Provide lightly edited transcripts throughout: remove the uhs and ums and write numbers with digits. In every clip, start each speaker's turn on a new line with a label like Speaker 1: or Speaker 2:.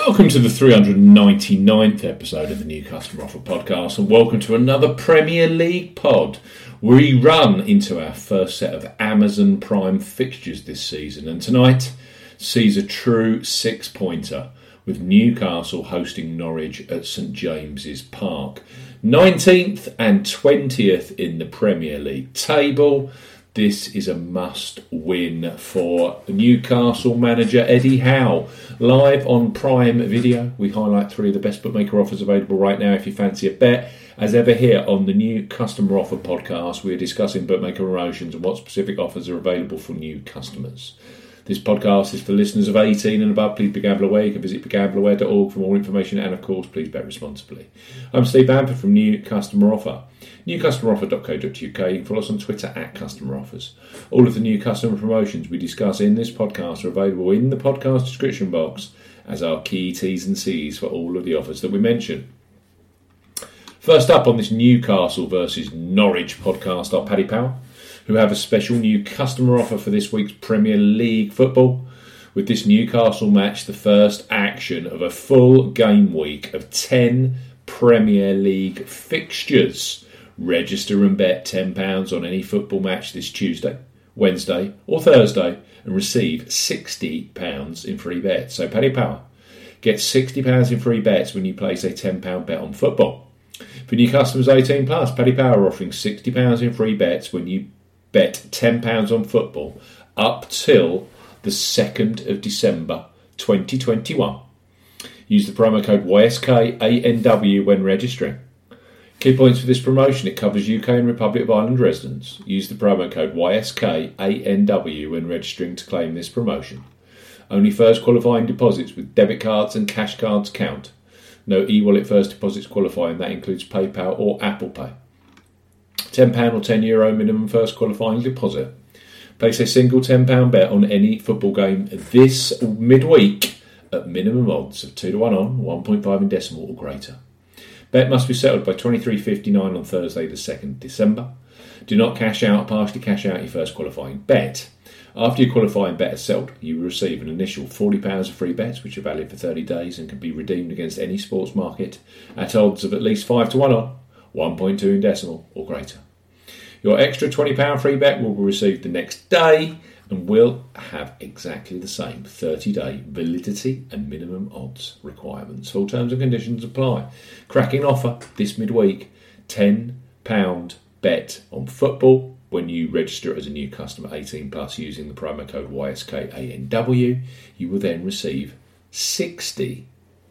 Speaker 1: Welcome to the 399th episode of the New Customer Offer Podcast, and welcome to another Premier League pod. We run into our first set of Amazon Prime fixtures this season, and tonight sees a true six-pointer with Newcastle hosting Norwich at St James's Park. 19th and 20th in the Premier League table. This is a must-win for Newcastle manager Eddie Howe. Live on Prime Video, we highlight three of the best bookmaker offers available right now if you fancy a bet. As ever here on the New Customer Offer Podcast, we are discussing bookmaker promotions and what specific offers are available for new customers. This podcast is for listeners of 18 and above. Please be gamble aware. You can visit begambleaware.org for more information, and of course, please bet responsibly. I'm Steve Bamford from New Customer Offer. newcustomeroffer.co.uk. You can follow us on Twitter at Customer Offers. All of the new customer promotions we discuss in this podcast are available in the podcast description box as our key T's and C's for all of the offers that we mention. First up on this Newcastle versus Norwich podcast are Paddy Power, who have a special new customer offer for this week's Premier League football. With this Newcastle match, the first action of a full game week of 10 Premier League fixtures. Register and bet £10 on any football match this Tuesday, Wednesday or Thursday and receive £60 in free bets. So Paddy Power, get £60 in free bets when you place a £10 bet on football. For new customers 18 plus, Paddy Power are offering £60 in free bets when you bet £10 on football up till the 2nd of December 2021. Use the promo code YSKANW when registering. Key points for this promotion: it covers UK and Republic of Ireland residents. Use the promo code YSKANW when registering to claim this promotion. Only first qualifying deposits with debit cards and cash cards count. No e-wallet first deposits qualify, and that includes PayPal or Apple Pay. £10 or €10 minimum first qualifying deposit. Place a single £10 bet on any football game this midweek at minimum odds of 2-1 on, 1.5 in decimal or greater. Bet must be settled by 23.59 on Thursday the 2nd December. Do not cash out or partially cash out your first qualifying bet. After your qualifying bet is settled, you will receive an initial £40 of free bets, which are valid for 30 days and can be redeemed against any sports market at odds of at least 5-1 on, 1.2 in decimal or greater. Your extra £20 free bet will be received the next day and will have exactly the same 30-day validity and minimum odds requirements. Full terms and conditions apply. Cracking offer this midweek: £10 bet on football when you register as a new customer 18 plus using the promo code YSKANW. You will then receive £60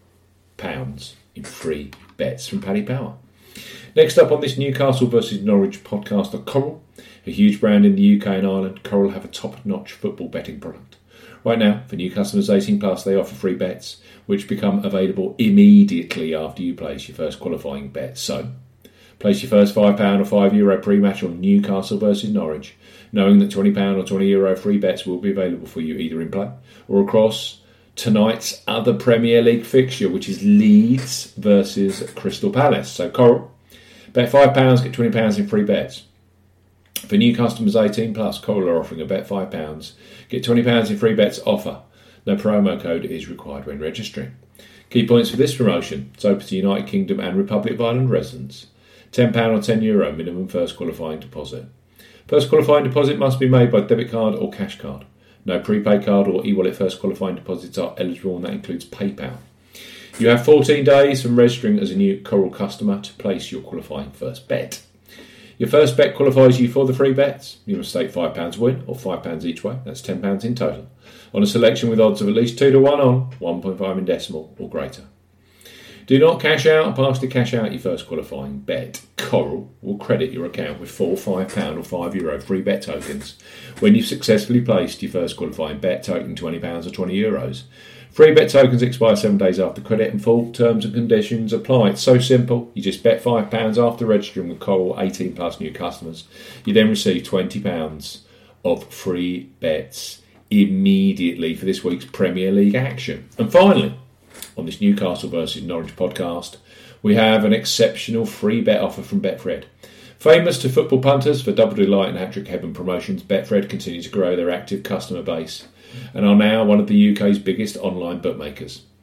Speaker 1: in free bets from Paddy Power. Next up on this Newcastle versus Norwich podcast are Coral, a huge brand in the UK and Ireland. Coral have a top-notch football betting product. Right now, for new customers 18 plus, they offer free bets, which become available immediately after you place your first qualifying bet. So, place your first £5 or €5 pre-match on Newcastle versus Norwich, knowing that £20 or €20 free bets will be available for you either in play or across tonight's other Premier League fixture, which is Leeds versus Crystal Palace. So, Coral, bet £5, get £20 in free bets. For new customers 18 plus, Coral are offering a bet £5, get £20 in free bets offer. No promo code is required when registering. Key points for this promotion: it's open to United Kingdom and Republic of Ireland residents. £10 or €10 minimum first qualifying deposit. First qualifying deposit must be made by debit card or cash card. No prepaid card or e-wallet first qualifying deposits are eligible, and that includes PayPal. You have 14 days from registering as a new Coral customer to place your qualifying first bet. Your first bet qualifies you for the free bets. You must stake £5 win or £5 each way. That's £10 in total on a selection with odds of at least 2-1 on, 1.5 in decimal or greater. Do not cash out or partially cash out your first qualifying bet. Coral will credit your account with £4, £5 or €5 free bet tokens when you've successfully placed your first qualifying bet totaling £20 or €20. Free bet tokens expire 7 days after credit, and full terms and conditions apply. It's so simple. You just bet £5 after registering with Coral 18 plus new customers. You then receive £20 of free bets immediately for this week's Premier League action. And finally, on this Newcastle versus Norwich podcast, we have an exceptional free bet offer from Betfred. Famous to football punters for double delight and hat-trick heaven promotions, Betfred continue to grow their active customer base and are now one of the UK's biggest online bookmakers.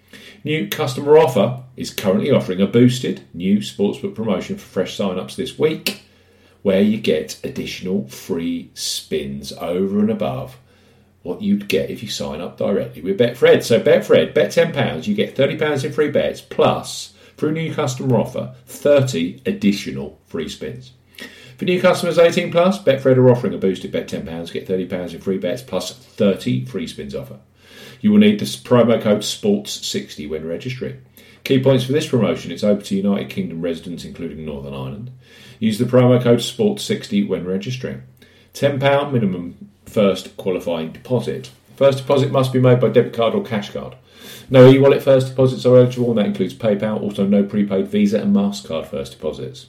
Speaker 1: New customer offer is currently offering a boosted new sportsbook promotion for fresh sign-ups this week, where you get additional free spins over and above what you'd get if you sign up directly with Betfred. So Betfred, bet £10, you get £30 in free bets, plus, through new customer offer, 30 additional free spins. For new customers 18 plus, Betfred are offering a boosted bet £10, get £30 in free bets, plus 30 free spins offer. You will need this promo code SPORTS60 when registering. Key points for this promotion: it's open to United Kingdom residents, including Northern Ireland. Use the promo code SPORTS60 when registering. £10 minimum first qualifying deposit. First deposit must be made by debit card or cash card. No e-wallet first deposits are eligible, and that includes PayPal. Also, no prepaid Visa and MasterCard first deposits.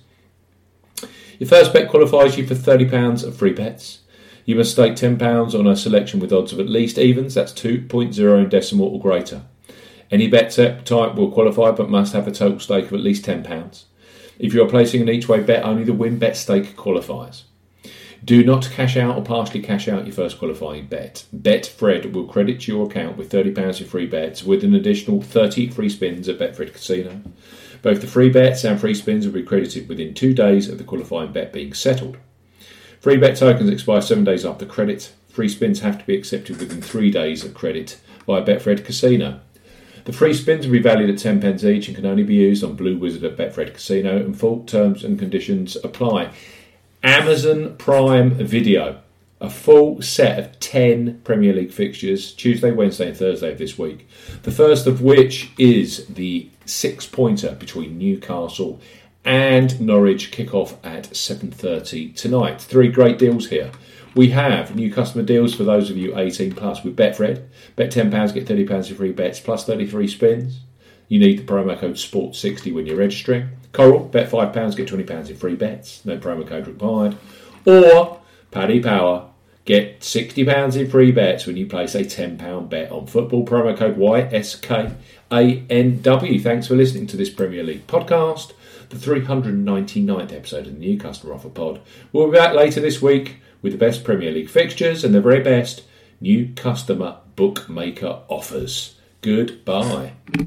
Speaker 1: Your first bet qualifies you for £30 of free bets. You must stake £10 on a selection with odds of at least evens, that's 2.0 in decimal or greater. Any bet type will qualify but must have a total stake of at least £10. If you are placing an each-way bet, only the win bet stake qualifies. Do not cash out or partially cash out your first qualifying bet. Betfred will credit your account with £30 in free bets with an additional 30 free spins at Betfred Casino. Both the free bets and free spins will be credited within 2 days of the qualifying bet being settled. Free bet tokens expire 7 days after credit. Free spins have to be accepted within 3 days of credit by Betfred Casino. The free spins will be valued at 10 pence each and can only be used on Blue Wizard at Betfred Casino, and full terms and conditions apply. Amazon Prime Video. A full set of 10 Premier League fixtures, Tuesday, Wednesday and Thursday of this week. The first of which is the 6-pointer between Newcastle and Norwich, kick-off at 7:30 tonight. 3 great deals here. We have new customer deals for those of you 18 plus with Betfred. Bet £10, get £30 in free bets plus 33 spins. You need the promo code SPORT60 when you're registering. Coral, bet £5, get £20 in free bets. No promo code required. Or Paddy Power, get £60 in free bets when you place a £10 bet on football. Promo code YSKANW. Thanks for listening to this Premier League podcast, the 399th episode of the New Customer Offer Pod. We'll be back later this week with the best Premier League fixtures and the very best new customer bookmaker offers. Goodbye.